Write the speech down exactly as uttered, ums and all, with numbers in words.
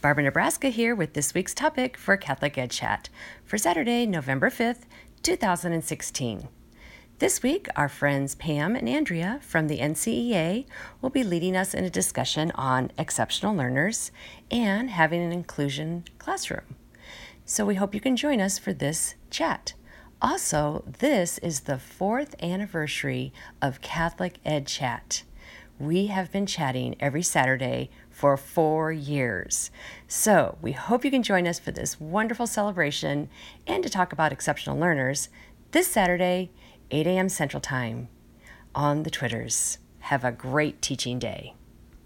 Barbara Nebraska here with this week's topic for Catholic Ed Chat for Saturday, November fifth, two thousand sixteen. This week, our friends Pam and Andrea from the N C E A will be leading us in a discussion on exceptional learners and having an inclusion classroom. So we hope you can join us for this chat. Also, this is the fourth anniversary of Catholic Ed Chat. We have been chatting every Saturday for four years. So we hope you can join us for this wonderful celebration and to talk about exceptional learners this Saturday, eight a.m. Central Time on the Twitters. Have a great teaching day.